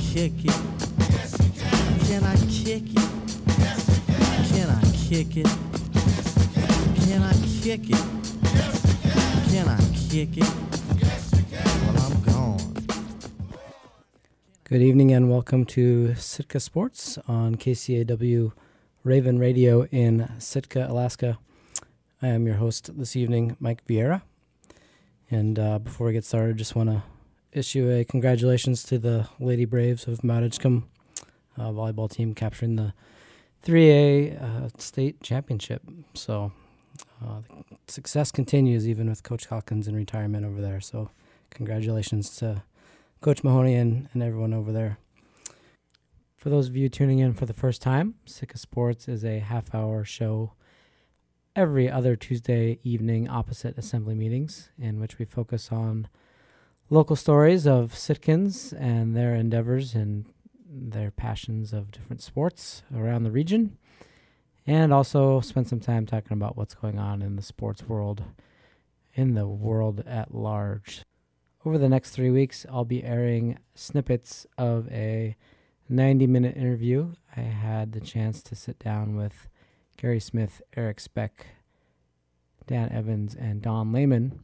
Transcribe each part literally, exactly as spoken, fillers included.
kick it? Can I kick it? Can I kick it? Can I kick it? Can I kick it? Well, I'm gone. Good evening and welcome to Sitka Sports on K C A W Raven Radio in Sitka, Alaska. I am your host this evening, Mike Vieira. And uh, before we get started, just want to issue a congratulations to the Lady Braves of Mount Edgecombe uh, volleyball team capturing the three A uh, state championship. So uh, the success continues even with Coach Hawkins in retirement over there. So congratulations to Coach Mahoney and, and everyone over there. For those of you tuning in for the first time, Sitka Sports is a half-hour show every other Tuesday evening opposite assembly meetings, in which we focus on local stories of Sitkans and their endeavors and their passions of different sports around the region, and also spend some time talking about what's going on in the sports world, in the world at large. Over the next three weeks, I'll be airing snippets of a ninety-minute interview. I had the chance to sit down with Gary Smith, Eric Speck, Dan Evans, and Don Lehman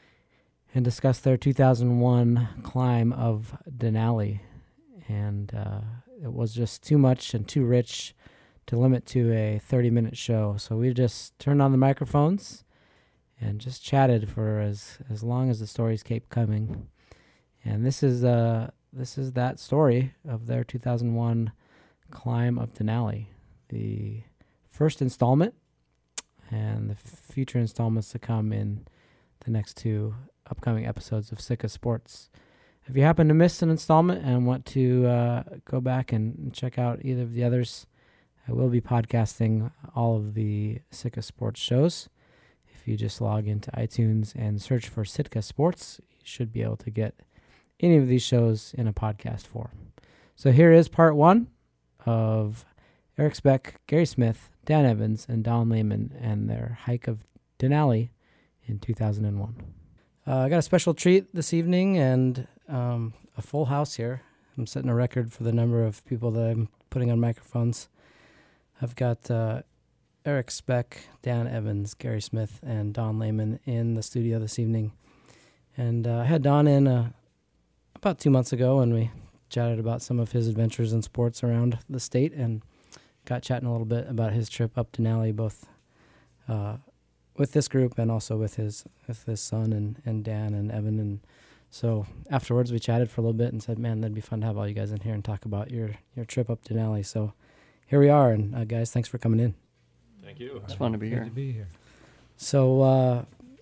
and discuss their two thousand one climb of Denali. And uh, it was just too much and too rich to limit to a thirty-minute show. So we just turned on the microphones and just chatted for as, as long as the stories kept coming. And this is uh this is that story of their two thousand one climb of Denali, the first installment, and the future installments to come in the next two upcoming episodes of Sitka Sports. If you happen to miss an installment and want to uh, go back and check out either of the others, I will be podcasting all of the Sitka Sports shows. If you just log into iTunes and search for Sitka Sports, you should be able to get any of these shows in a podcast form. So here is part one of Eric Speck, Gary Smith, Dan Evans, and Don Lehman and their hike of Denali in two thousand one. Uh, I got a special treat this evening and um, a full house here. I'm setting a record for the number of people that I'm putting on microphones. I've got uh, Eric Speck, Dan Evans, Gary Smith, and Don Lehman in the studio this evening. And uh, I had Don in uh, about two months ago, and we chatted about some of his adventures in sports around the state and got chatting a little bit about his trip up Denali, both uh, with this group and also with his with his son and, and Dan and Evan. And so afterwards we chatted for a little bit and said, man, that'd be fun to have all you guys in here and talk about your, your trip up Denali. So here we are. And uh, guys, thanks for coming in. Thank you. It's fun to be Good here. to be here. So uh,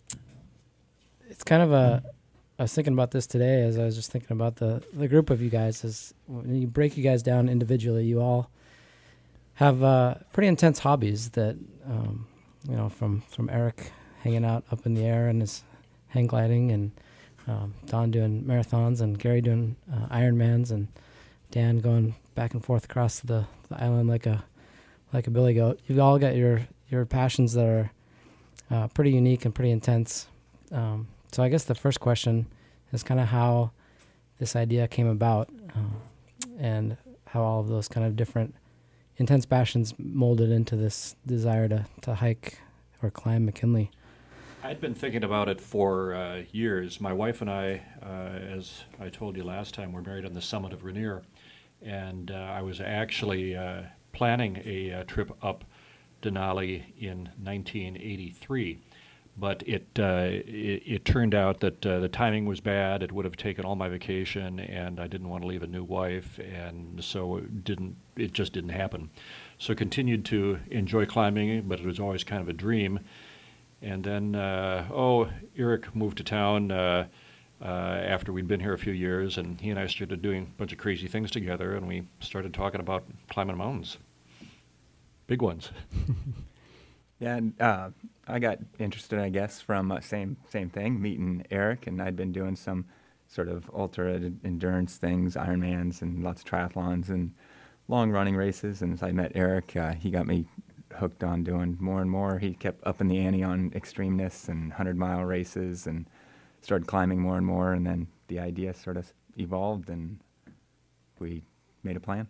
it's kind of a, I was thinking about this today as I was just thinking about the, the group of you guys. Is when you break you guys down individually, you all have uh, pretty intense hobbies that, um, you know, from, from Eric hanging out up in the air and his hang gliding, and um, Don doing marathons, and Gary doing uh, Ironmans, and Dan going back and forth across the, the island like a like a billy goat. You've all got your, your passions that are uh, pretty unique and pretty intense. Um, so I guess the first question is kind of how this idea came about uh, and how all of those kind of different intense passions molded into this desire to, to hike or climb McKinley. I'd been thinking about it for uh, years. My wife and I, uh, as I told you last time, were married on the summit of Rainier, and uh, I was actually uh, planning a uh, trip up Denali in nineteen eighty-three. But it, uh, it it turned out that uh, the timing was bad. It would have taken all my vacation, and I didn't want to leave a new wife, and so it didn't. It just didn't happen. So continued to enjoy climbing, but it was always kind of a dream. And then, uh, oh, Eric moved to town uh, uh, after we'd been here a few years, and he and I started doing a bunch of crazy things together, and we started talking about climbing mountains, big ones. Yeah, and uh, I got interested, I guess, from uh, same same thing, meeting Eric, and I'd been doing some sort of ultra endurance things, Ironmans, and lots of triathlons and long running races. And as I met Eric, uh, he got me hooked on doing more and more. He kept upping the ante on extremeness and hundred mile races, and started climbing more and more. And then the idea sort of evolved, and we made a plan.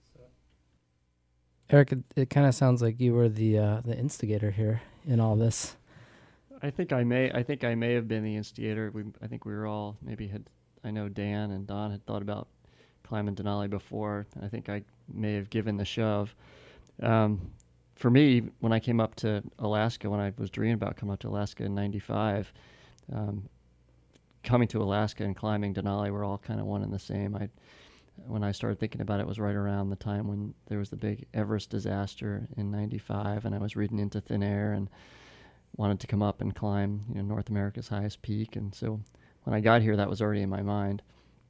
Eric, it, it kind of sounds like you were the uh, the instigator here in all this. I think I may. I think I may have been the instigator. We, I think we were all maybe had. I know Dan and Don had thought about climbing Denali before. I think I may have given the shove. Um, for me, when I came up to Alaska, when I was dreaming about coming up to Alaska in ninety-five, um, coming to Alaska and climbing Denali were all kind of one and the same. I, when I started thinking about it, it was right around the time when there was the big Everest disaster in ninety-five, and I was reading Into Thin Air and wanted to come up and climb, you know, North America's highest peak. And so when I got here, that was already in my mind.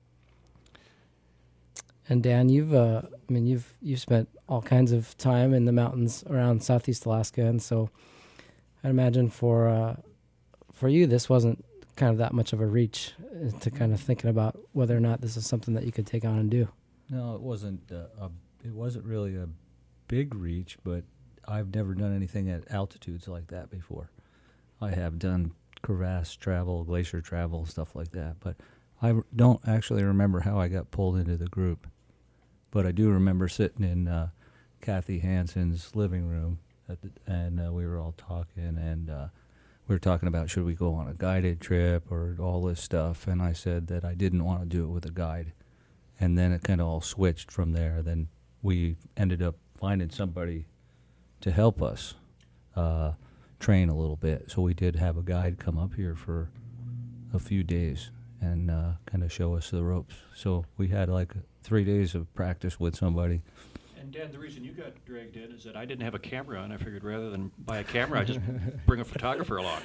And Dan, you've, uh, I mean, you've you've spent all kinds of time in the mountains around Southeast Alaska, and so I'd imagine for uh, for you, this wasn't kind of that much of a reach to kind of thinking about whether or not this is something that you could take on and do. No, it wasn't. Uh, a, it wasn't really a big reach, but I've never done anything at altitudes like that before. I have done crevasse travel, glacier travel, stuff like that, but I r- don't actually remember how I got pulled into the group. But I do remember sitting in uh, Kathy Hansen's living room, at the, and uh, we were all talking, and uh, we were talking about should we go on a guided trip or all this stuff, and I said that I didn't want to do it with a guide. And then it kind of all switched from there. Then we ended up finding somebody to help us uh, train a little bit. So we did have a guide come up here for a few days and uh, kind of show us the ropes. So we had like three days of practice with somebody. And Dan, the reason you got dragged in is that I didn't have a camera, and I figured rather than buy a camera, I just bring a photographer along.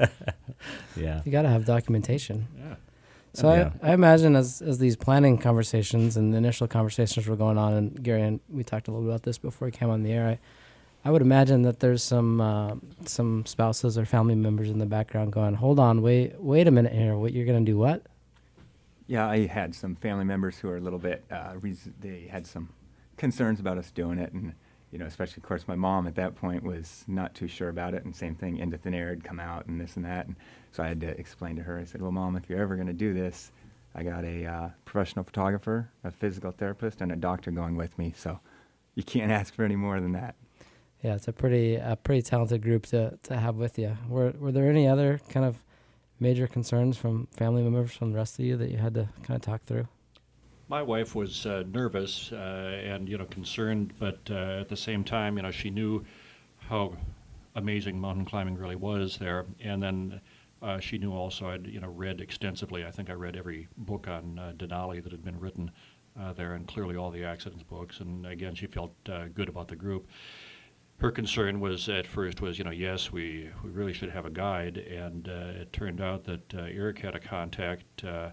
Yeah. You got to have documentation. Yeah. So Yeah. I, I imagine as as these planning conversations and the initial conversations were going on, and Gary and we talked a little bit about this before we came on the air, I, I would imagine that there's some uh, some spouses or family members in the background going, hold on, wait wait a minute here, what, you're going to do what? Yeah, I had some family members who are a little bit, uh, res- they had some concerns about us doing it, and, you know, especially, of course, my mom at that point was not too sure about it, and same thing, Into Thin Air had come out and this and that, and so I had to explain to her, I said, well, Mom, if you're ever going to do this, I got a uh, professional photographer, a physical therapist, and a doctor going with me, so you can't ask for any more than that. Yeah, it's a pretty a pretty talented group to, to have with you. Were were there any other kind of major concerns from family members from the rest of you that you had to kind of talk through? My wife was uh, nervous uh, and, you know, concerned, but uh, at the same time, you know, she knew how amazing mountain climbing really was there. And then uh, she knew also I'd, you know, read extensively. I think I read every book on uh, Denali that had been written uh, there, and clearly all the accidents books. And again, she felt uh, good about the group. Her concern was at first was, you know, yes, we, we really should have a guide. And uh, it turned out that uh, Eric had a contact, uh,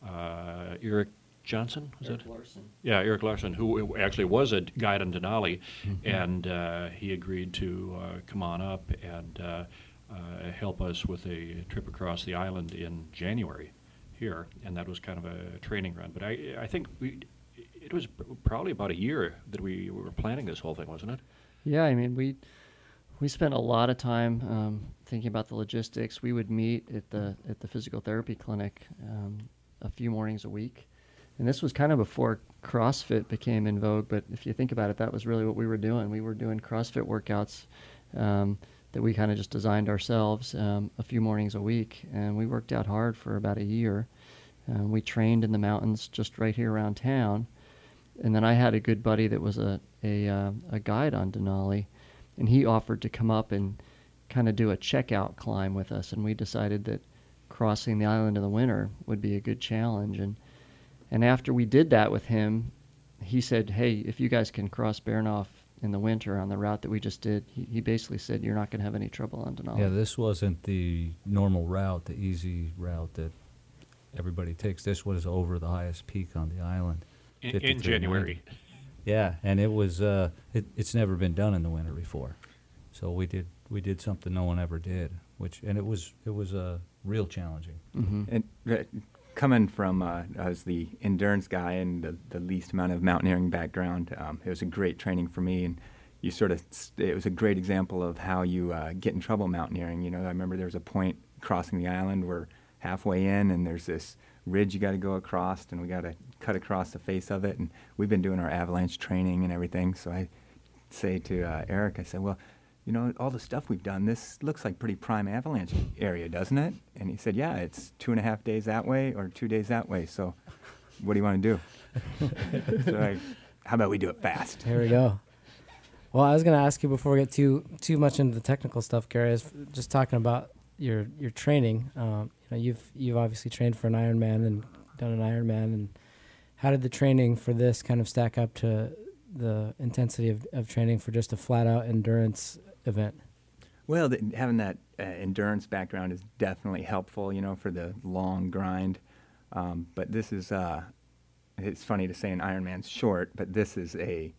uh, Eric Johnson, was Eric it? Larson. Yeah, Eric Larson, who actually was a guide on Denali, Mm-hmm. and uh, he agreed to uh, come on up and uh, uh, help us with a trip across the island in January here, and that was kind of a training run. But I, I think we, it was probably about a year that we were planning this whole thing, wasn't it? Yeah, I mean, we we spent a lot of time um, thinking about the logistics. We would meet at the at the physical therapy clinic um, a few mornings a week, and this was kind of before CrossFit became in vogue. But if you think about it, that was really what we were doing. We were doing CrossFit workouts um, that we kind of just designed ourselves um, a few mornings a week, and we worked out hard for about a year. Um, we trained in the mountains just right here around town. And then I had a good buddy that was a a, uh, a guide on Denali, and he offered to come up and kind of do a checkout climb with us. And we decided that crossing the island in the winter would be a good challenge. And and after we did that with him, he said, "Hey, if you guys can cross Baranof in the winter on the route that we just did," he, he basically said, "You're not going to have any trouble on Denali." Yeah, this wasn't the normal route, the easy route that everybody takes. This was over the highest peak on the island. In, in January. Yeah, and it was uh, it, it's never been done in the winter before, so we did we did something no one ever did, which and it was it was uh, real challenging. Mm-hmm. And uh, coming from, uh, I was the endurance guy and the, the least amount of mountaineering background, um, it was a great training for me, and you sort of, it was a great example of how you uh, get in trouble mountaineering. You know, I remember there was a point crossing the island where halfway in, and there's this ridge you got to go across, and we got to cut across the face of it. And we've been doing our avalanche training and everything. So I say to uh, Eric, I said, well, you know, all the stuff we've done, this looks like pretty prime avalanche area, doesn't it? And he said, yeah, it's two and a half days that way or two days that way. So what do you want to do? So I, how about we do it fast? Here we go. Well, I was going to ask you before we get too too much into the technical stuff, Gary, is just talking about your your training. Um, you know, you've you've obviously trained for an Ironman and done an Ironman, and how did the training for this kind of stack up to the intensity of, of training for just a flat out endurance event? Well, the, having that uh, endurance background is definitely helpful, you know, for the long grind. Um, but this is, uh, it's funny to say an Ironman's short, but this is a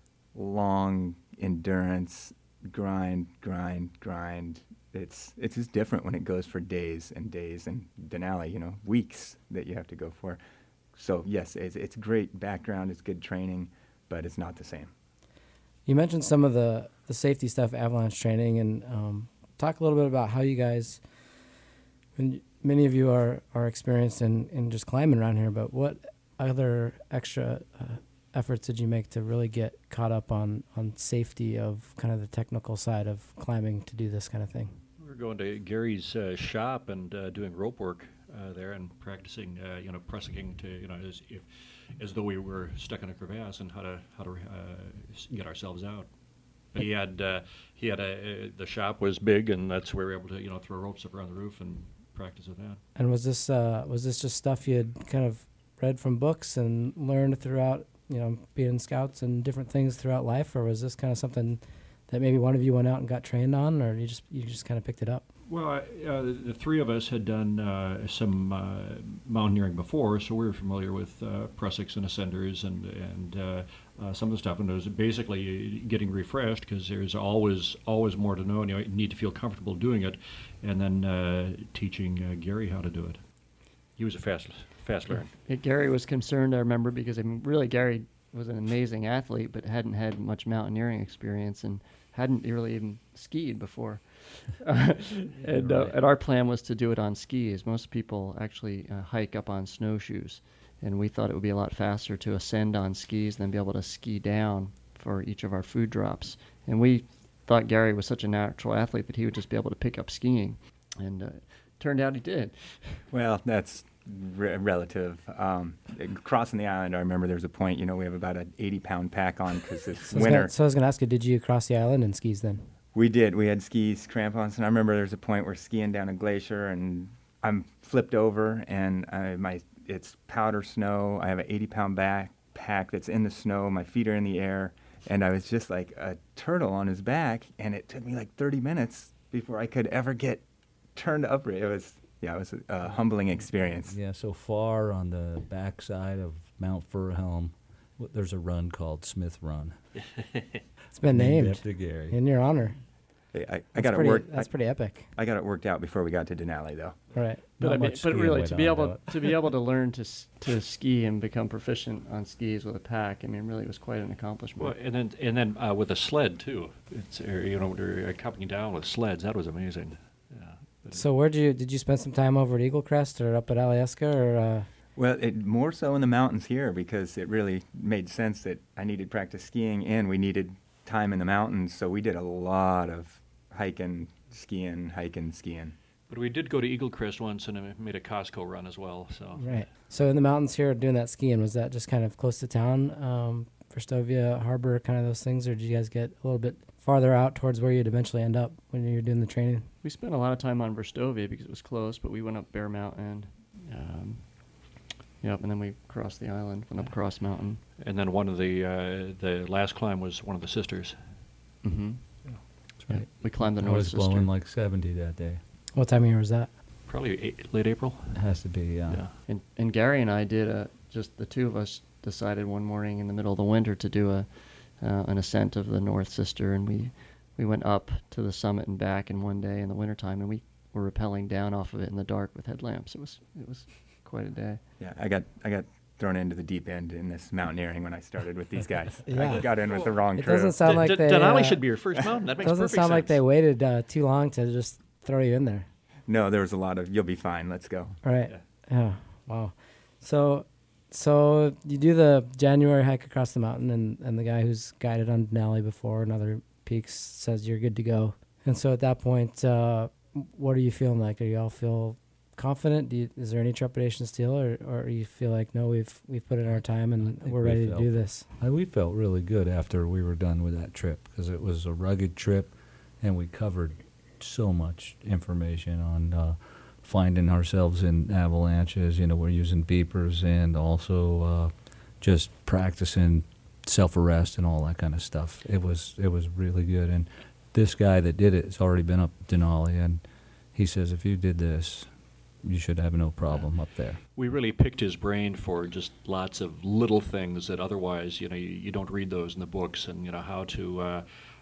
long endurance grind, grind, grind. It's it's just different when it goes for days and days, and Denali, you know, weeks that you have to go for. So yes, it's, it's great background, it's good training, but it's not the same. You mentioned some of the, the safety stuff, avalanche training, and um, talk a little bit about how you guys, and many of you are, are experienced in, in just climbing around here, but what other extra uh, efforts did you make to really get caught up on, on safety of kind of the technical side of climbing to do this kind of thing? We were going to Gary's uh, shop and uh, doing rope work uh, there and practicing, uh, you know, pressing to, you know, as if, as though we were stuck in a crevasse and how to how to uh, get ourselves out. But he had uh, he had a uh, the shop was big, and that's where we were able to, you know, throw ropes up around the roof and practice with that. And was this uh, was this just stuff you had kind of read from books and learned throughout, you know, being scouts and different things throughout life, or was this kind of something that maybe one of you went out and got trained on, or you just you just kind of picked it up? Well, uh, the, the three of us had done uh, some uh, mountaineering before, so we were familiar with uh, prussics and ascenders and and uh, uh, some of the stuff. And it was basically getting refreshed because there's always always more to know, and you need to feel comfortable doing it. And then uh, teaching uh, Gary how to do it. He was a fast fast learner. Yeah, Gary was concerned, I remember, because I mean, really Gary was an amazing athlete, but hadn't had much mountaineering experience and hadn't really even skied before. uh, and, uh, and our plan was to do it on skis. Most people actually uh, hike up on snowshoes, and we thought it would be a lot faster to ascend on skis than be able to ski down for each of our food drops. And we thought Gary was such a natural athlete that he would just be able to pick up skiing, and uh, turned out he did. Well, that's re- relative. Um, crossing the island, I remember there was a point, you know, we have about an eighty pound pack on because it's so winter. Gonna, so I was going to ask you, did you cross the island in skis then? We did. We had skis, crampons, and I remember there was a point where skiing down a glacier, and I'm flipped over, and I, my it's powder snow. I have an eighty pound backpack that's in the snow. My feet are in the air, and I was just like a turtle on his back, and it took me like thirty minutes before I could ever get turned up. It was, yeah, it was a, a humbling experience. Yeah, so far on the backside of Mount Furhelm, w- there's a run called Smith Run. It's been named after Gary. in your honor. I, I That's got it pretty, worked. That's I, pretty epic. I got it worked out before we got to Denali, though. Right. But, Not I mean, much but skiing really, went to be on, able though. to be able to learn to s- to ski and become proficient on skis with a pack, I mean, really was quite an accomplishment. Well, and then and then uh, with a sled too. It's uh, you know they're coming down with sleds. That was amazing. Yeah. So where did you did you spend some time over at Eagle Crest or up at Alyeska or? Uh, Well, it, more so in the mountains here because it really made sense that I needed practice skiing and we needed time in the mountains. So we did a lot of hiking, skiing, hiking, skiing. But we did go to Eagle Crest once and uh, made a Costco run as well. So Right. So in the mountains here doing that skiing, was that just kind of close to town, um, Verstovia Harbor, kind of those things, or did you guys get a little bit farther out towards where you'd eventually end up when you were doing the training? We spent a lot of time on Verstovia because it was close, but we went up Bear Mountain. Um, yep, and then we crossed the island, went up Cross Mountain. and then one of the uh, the last climb was one of the sisters. Mm-hmm. That's right. We climbed the I North was Sister. blowing like seventy that day. What time of year was that? Probably eight, late April. It has to be, yeah. Yeah. And, and Gary and I did a, just the two of us decided one morning in the middle of the winter to do a uh, an ascent of the North Sister, and we we went up to the summit and back in one day in the wintertime, and we were rappelling down off of it in the dark with headlamps. It was it was quite a day. Yeah, I got I got thrown into the deep end in this mountaineering when I started with these guys. Yeah. I got in with the wrong It crew. doesn't sound like D- they. Denali uh, should be your first mountain. That makes doesn't perfect sound sense. like they waited uh, too long to just throw you in there. no, there was a lot of, you'll be fine, let's go. Right. Yeah. Yeah. Wow. So, so you do the January hike across the mountain, and, and the guy who's guided on Denali before and other peaks says you're good to go. And so at that point, uh, what are you feeling like? Do you all feel confident? Do you, is there any trepidation still, or, or you feel like, no, we've we've put in our time and think we're we ready to felt- do this? Uh, we felt really good after we were done with that trip because it was a rugged trip, and we covered so much information on uh, finding ourselves in avalanches. You know, we're using beepers and also uh, just practicing self-arrest and all that kind of stuff. It was it was really good. And this guy that did it has already been up Denali, and he says if you did this, you should have no problem up there. We really picked his brain for just lots of little things that otherwise, you know, you, you don't read those in the books, and you know how to, uh,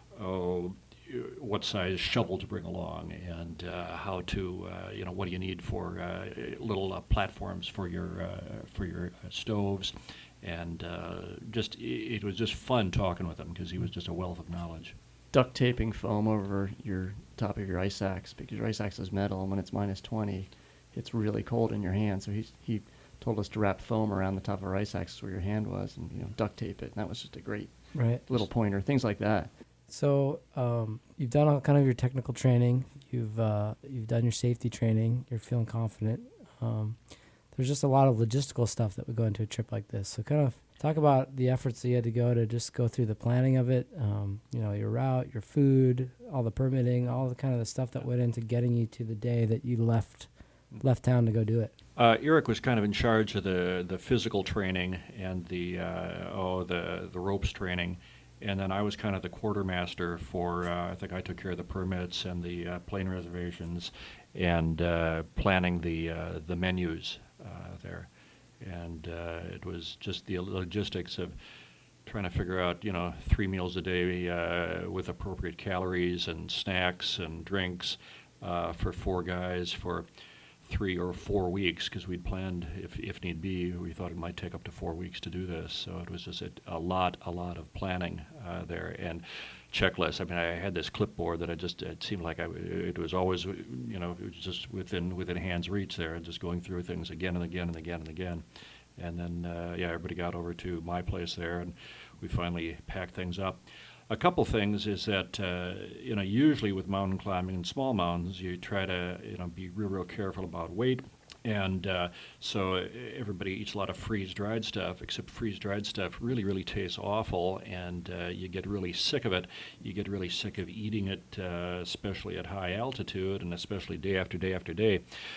oh, what size shovel to bring along, and uh, how to, uh, you know, what do you need for uh, little uh, platforms for your uh, for your uh, stoves, and uh, just it, it was just fun talking with him because he was just a wealth of knowledge. Duct taping foam over your top of your ice axe because your ice axe is metal, and when it's minus twenty, it's really cold in your hand. So he he told us to wrap foam around the top of our ice axe where your hand was, and you know duct tape it. And that was just a great Right. little pointer. Things like that. So um, you've done all kind of your technical training. You've uh, you've done your safety training. You're feeling confident. Um, there's just a lot of logistical stuff that would go into a trip like this. So kind of talk about the efforts that you had to go to just go through the planning of it. Um, you know, your route, your food, all the permitting, all the kind of the stuff that went into getting you to the day that you left left town to go do it. Uh, Eric was kind of in charge of the, the physical training and the uh, oh the the ropes training, and then I was kind of the quartermaster for. Uh, I think I took care of the permits and the uh, plane reservations, and uh, planning the uh, the menus uh, there, and uh, it was just the logistics of trying to figure out you know three meals a day uh, with appropriate calories and snacks and drinks uh, for four guys for three or four weeks because we'd planned, if if need be, we thought it might take up to four weeks to do this. So it was just a, a lot, a lot of planning uh, there and checklists. I mean, I had this clipboard that I just, it seemed like I, it was always, you know, it was just within within hand's reach there, and just going through things again and again and again and again. And then, uh, yeah, everybody got over to my place there, and we finally packed things up. A couple things is that, uh, you know, usually with mountain climbing in small mountains, you try to, you know, be real, real careful about weight. And uh, so everybody eats a lot of freeze-dried stuff, except freeze-dried stuff really, really tastes awful, and uh, you get really sick of it. You get really sick of eating it, uh, especially at high altitude, and especially day after day after day.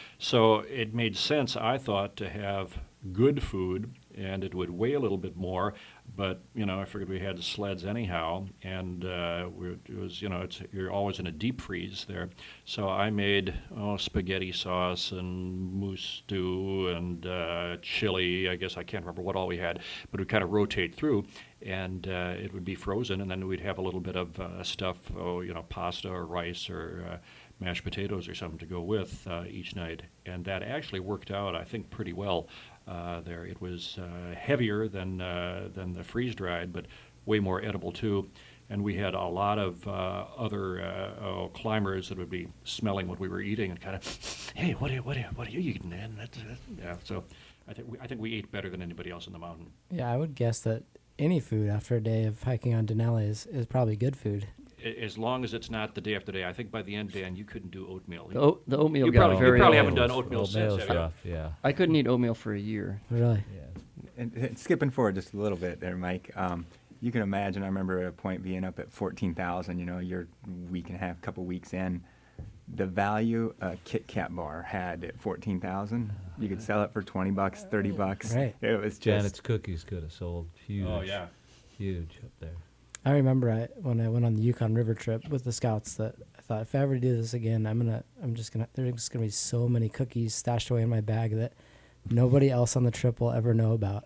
So it made sense, I thought, to have good food, and it would weigh a little bit more, but, you know, I figured we had sleds anyhow, and uh, we, it was, you know, it's, you're always in a deep freeze there. So I made, oh, spaghetti sauce and moose stew and uh, chili. I guess I can't remember what all we had, but we'd kind of rotate through, and uh, it would be frozen, and then we'd have a little bit of uh, stuff, oh, you know, pasta or rice or uh, mashed potatoes or something to go with uh, each night. And that actually worked out, I think, pretty well. Uh, there, it was uh, heavier than uh, than the freeze dried, but way more edible too. And we had a lot of uh, other uh, oh, climbers that would be smelling what we were eating and kind of, hey, what are you, what are you, what are you eating, man? That's, that's, yeah. So I think we, I think we ate better than anybody else in the mountain. Yeah, I would guess that any food after a day of hiking on Denali is, is probably good food. As long as it's not the day after day. I think by the end, Dan, you couldn't do oatmeal. The, oat, the oatmeal You got probably- you very probably old. haven't done oatmeal since, have you? stuff, yeah. I couldn't eat oatmeal for a year. Really? Yeah. And, and skipping forward just a little bit there, Mike, um, you can imagine, I remember at a point being up at fourteen thousand, you know, you're a week and a half, couple weeks in. The value a Kit Kat bar had at fourteen thousand, you could sell it for twenty bucks, thirty bucks. Right. It was just, Janet's cookies could have sold huge, Oh, yeah. huge up there. I remember I, when I went on the Yukon River trip with the scouts that I thought if I ever do this again, I'm gonna, I'm just gonna, there's just gonna be so many cookies stashed away in my bag that nobody else on the trip will ever know about.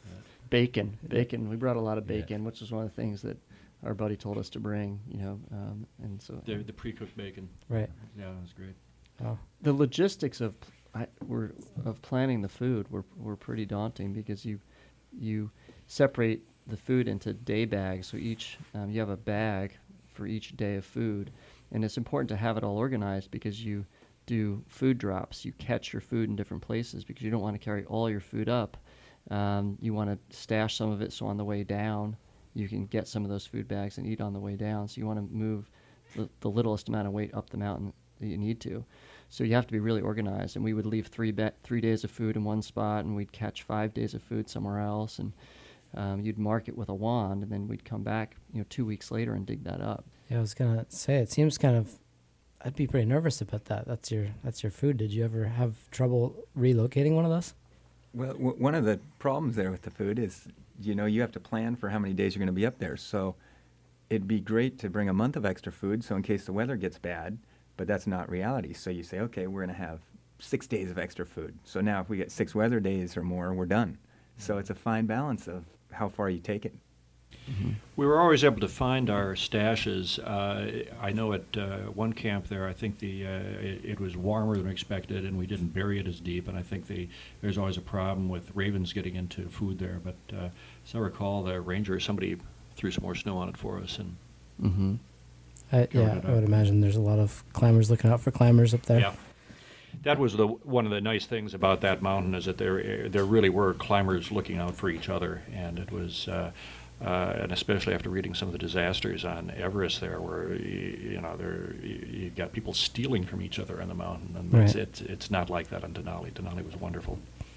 Bacon, bacon. We brought a lot of Yeah. bacon, which was one of the things that our buddy told us to bring. You know, um, and so The, the pre-cooked bacon. Right. Yeah, it was great. Oh, the logistics of pl- I, were of planning the food were were pretty daunting because you you separate the food into day bags. So each um, you have a bag for each day of food, and it's important to have it all organized because you do food drops. You catch your food in different places because you don't want to carry all your food up. Um, you want to stash some of it so on the way down you can get some of those food bags and eat on the way down. So you want to move the, the littlest amount of weight up the mountain that you need to. So you have to be really organized. And we would leave three ba- three days of food in one spot, and we'd catch five days of food somewhere else. And um, you'd mark it with a wand, and then we'd come back, you know, two weeks later and dig that up. Yeah, I was gonna say it seems kind of. I'd be pretty nervous about that. That's your that's your food. Did you ever have trouble relocating one of those? Well, w- one of the problems there with the food is, you know, you have to plan for how many days you're going to be up there. So it'd be great to bring a month of extra food, so in case the weather gets bad, but that's not reality. So you say, okay, we're going to have six days of extra food. So now if we get six weather days or more, we're done. Mm-hmm. So it's a fine balance of how far you take it. Mm-hmm. We were always able to find our stashes. Uh, I know at uh, one camp there, I think the uh, it, it was warmer than expected, and we didn't bury it as deep. And I think the there's always a problem with ravens getting into food there. But uh, as I recall, the ranger, somebody threw some more snow on it for us. And Mm-hmm. I, yeah, I would imagine there's a lot of climbers looking out for climbers up there. Yeah. That was the one of the nice things about that mountain, is that there there really were climbers looking out for each other, and it was. Uh, Uh, and especially after reading some of the disasters on Everest there, where you, you know there you, you got people stealing from each other on the mountain, and Right. it's, it's it's not like that on Denali. Denali was wonderful.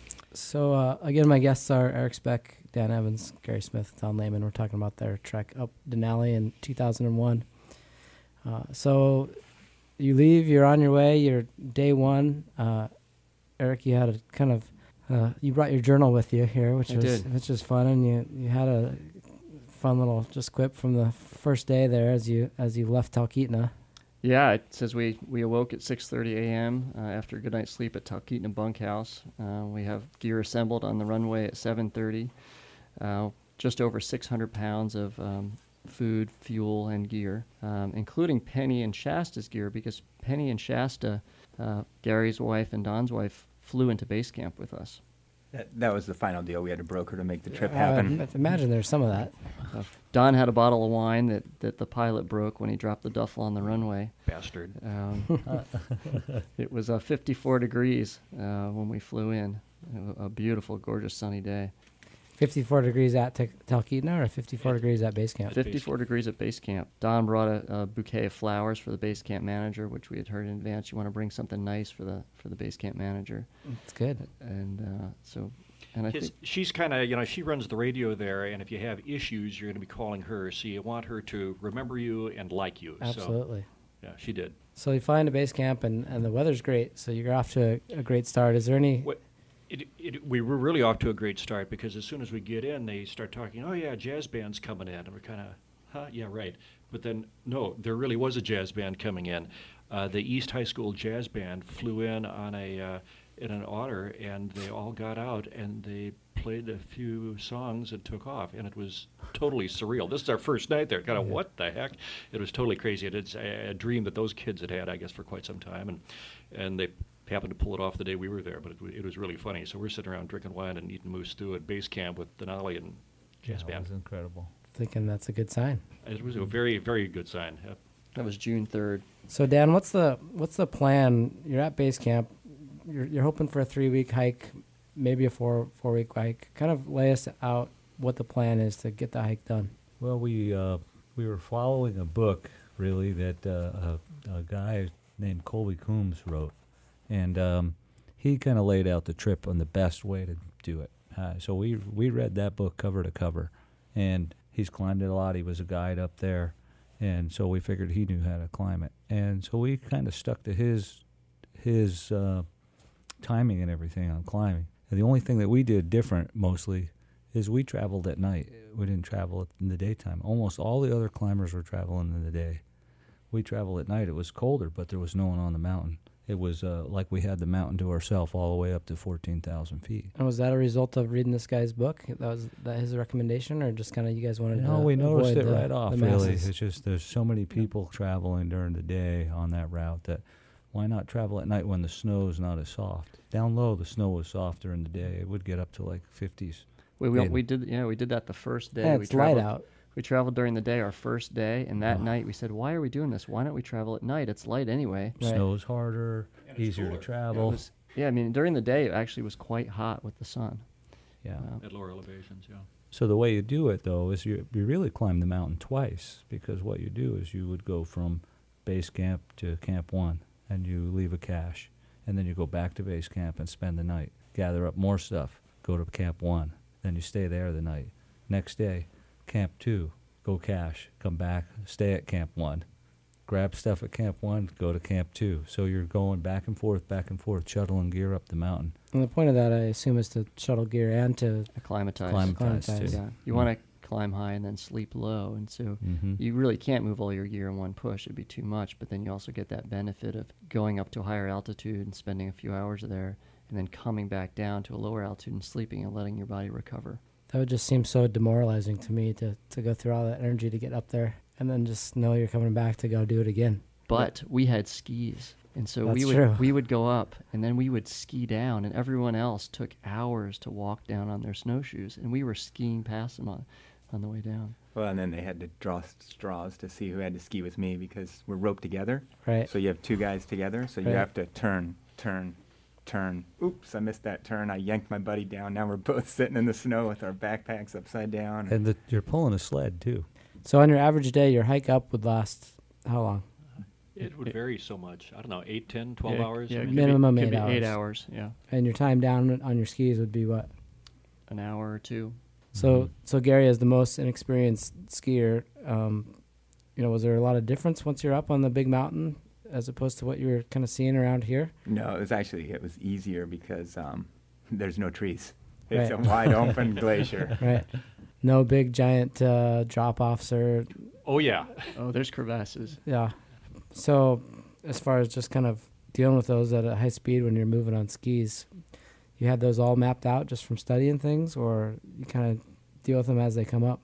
So uh, again, my guests are Eric Speck, Dan Evans, Gary Smith, Tom Lehman. We're talking about their trek up Denali in two thousand one. Uh, so you leave, you're on your way, you're day one. Uh, Eric, you had a kind of uh, you brought your journal with you here, which I was did. which was fun, and you you had a fun little just quip from the first day there as you as you left Talkeetna. Yeah, it says we, we awoke at six thirty a.m. Uh, after a good night's sleep at Talkeetna bunkhouse. Uh, we have gear assembled on the runway at seven thirty. Uh, just over six hundred pounds of um, food, fuel, and gear, um, including Penny and Shasta's gear, because Penny and Shasta, uh, Gary's wife and Don's wife, flew into base camp with us. That, that was the final deal. We had a broker to make the trip Uh, happen. I imagine there's some of that. Uh, Don had a bottle of wine that, that the pilot broke when he dropped the duffel on the runway. Bastard. Um, it was uh, fifty-four degrees uh, when we flew in. A, a beautiful, gorgeous, sunny day. fifty-four degrees at T- Talkeetna or fifty-four Yeah. degrees at base camp? At base fifty-four degrees at base camp. Don brought a, a bouquet of flowers for the base camp manager, which we had heard in advance. You want to bring something nice for the for the base camp manager, It's good. and uh, so, and I His, think she's kind of, you know, she runs the radio there, and if you have issues, you're going to be calling her. So you want her to remember you and like you. Absolutely. So, yeah, she did. So you fly into base camp, and, and the weather's great, so you're off to a, a great start. Is there any... What, it, it, we were really off to a great start, because as soon as we get in, they start talking, oh, yeah, jazz band's coming in. And we're kind of, huh, yeah, right. But then, no, there really was a jazz band coming in. Uh, the East High School Jazz Band flew in on a uh, in an otter, and they all got out, and they played a few songs and took off, and it was totally surreal. This is our first night there. Kind of, Yeah. what the heck? It was totally crazy. It's a, a dream that those kids had had, I guess, for quite some time, and and they happened to pull it off the day we were there, but it, w- it was really funny. So we're sitting around drinking wine and eating moose stew at base camp with Denali and Yeah, jazz it band. was incredible. Thinking that's a good sign. It was a very, very good sign. Yep. that was June third. So Dan, what's the what's the plan? You're at base camp. You're you're hoping for a three week hike, maybe a four four week hike. Kind of lay us out what the plan is to get the hike done. Well, we uh, we were following a book really that uh, a, a guy named Colby Coombs wrote, and um, he kind of laid out the trip on the best way to do it. Uh, so we we read that book cover to cover, and he's climbed it a lot. He was a guide up there, and so we figured he knew how to climb it, and so we kind of stuck to his his uh, timing and everything on climbing. And the only thing that we did different mostly is we traveled at night. We didn't travel in the daytime. Almost all the other climbers were traveling in the day. We traveled at night. It was colder, but there was no one on the mountain. It was uh, like we had the mountain to ourselves all the way up to fourteen thousand feet. And was that a result of reading this guy's book? That was that his recommendation, or just kind of you guys wanted No, to we noticed avoid it the- right off, the really. masses? It's just there's so many people traveling during the day on that route that why not travel at night when the snow's not as soft? Down low, the snow was soft during the day. It would get up to like fifties. We we, And- we did yeah we did that the first day. Yeah, we it's light traveled, out. we traveled during the day, our first day, and that Oh. night we said, why are we doing this? Why don't we travel at night? It's light anyway. Right. Snow's harder, easier to It travel. was, yeah, I mean, during the day, it actually was quite hot with the sun. Yeah. Uh, At lower elevations, yeah. So the way you do it, though, is you, you really climb the mountain twice, because what you do is you would go from base camp to camp one, and you leave a cache, and then you go back to base camp and spend the night, gather up more stuff, go to camp one, then you stay there the night. Next day, camp two, go cache, come back, stay at camp one, grab stuff at camp one, go to camp two. So you're going back and forth, back and forth, shuttling gear up the mountain. And the point of that, I assume, is to shuttle gear and to acclimatize. Climatize, Acclimatize. too. Yeah, you Mm. want to climb high and then sleep low, and so Mm-hmm. you really can't move all your gear in one push. It'd be too much, but then you also get that benefit of going up to a higher altitude and spending a few hours there, and then coming back down to a lower altitude and sleeping and letting your body recover. That would just seem so demoralizing to me to, to go through all that energy to get up there and then just know you're coming back to go do it again. But we had skis, and so we That's would true. we would go up, and then we would ski down, and everyone else took hours to walk down on their snowshoes, and we were skiing past them on, on the way down. Well, and then they had to draw s- straws to see who had to ski with me because we're roped together. Right. So you have two guys together, so you Right. have to turn, turn, turn. Oops, I missed that turn. I yanked my buddy down. Now we're both sitting in the snow with our backpacks upside down. And the, you're pulling a sled, too. So on your average day, your hike up would last how long? It would It- vary so much. I don't know, eight, ten, twelve Yeah, hours? Yeah, I it mean, could be- Minimum could eight be Eight hours. hours, yeah, And your time down on your skis would be what? an hour or two. So Mhm. so Gary, as the most inexperienced skier, um, you know, was there a lot of difference once you're up on the big mountain as opposed to what you were kind of seeing around here? No, it was actually it was easier because um, there's no trees. It's Right. a wide open glacier. Right. No big giant uh, drop offs or Oh, yeah. Oh, there's crevasses. yeah. So as far as just kind of dealing with those at a high speed when you're moving on skis, you had those all mapped out just from studying things, or you kind of deal with them as they come up?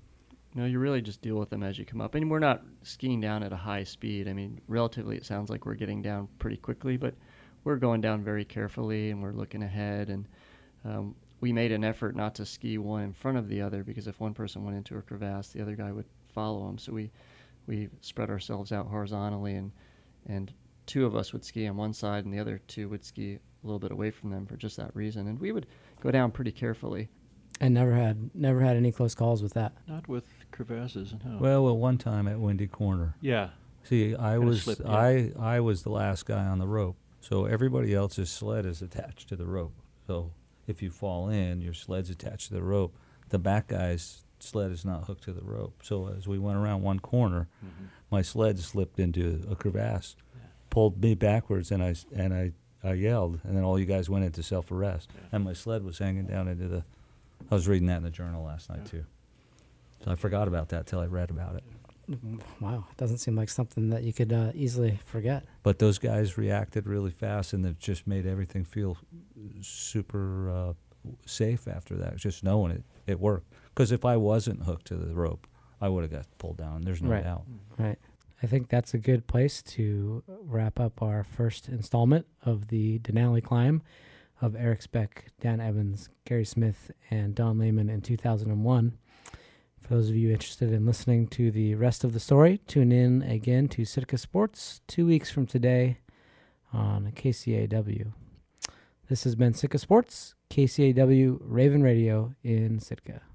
No, you really just deal with them as you come up. And we're not skiing down at a high speed. I mean, relatively, it sounds like we're getting down pretty quickly, but we're going down very carefully, and we're looking ahead. And um, we made an effort not to ski one in front of the other, because if one person went into a crevasse, the other guy would follow him. So we we spread ourselves out horizontally, and and two of us would ski on one side, and the other two would ski a little bit away from them for just that reason. And we would go down pretty carefully. And never had never had any close calls with that. Not with crevasses, no. Well, well, one time at Windy Corner. yeah. See, I Kinda was slip, yeah. I I was the last guy on the rope, so everybody else's sled is attached to the rope. So if you fall in, your sled's attached to the rope. The back guy's sled is not hooked to the rope. So as we went around one corner, Mhm. my sled slipped into a crevasse, Yeah. pulled me backwards, and I s- and I I yelled, and then all you guys went into self-arrest, Yeah. and my sled was hanging down into the. I was reading that in the journal last night Yeah. too, so I forgot about that till I read about it. Wow, it doesn't seem like something that you could uh, easily forget. But those guys reacted really fast, and it just made everything feel super uh, safe after that. Just knowing it, it worked. Because if I wasn't hooked to the rope, I would have got pulled down. There's no Right. doubt. Right. I think that's a good place to wrap up our first installment of the Denali Climb of Eric Speck, Dan Evans, Gary Smith, and Don Lehman in two thousand one. For those of you interested in listening to the rest of the story, tune in again to Sitka Sports two weeks from today on K C A W. This has been Sitka Sports, K C A W Raven Radio in Sitka.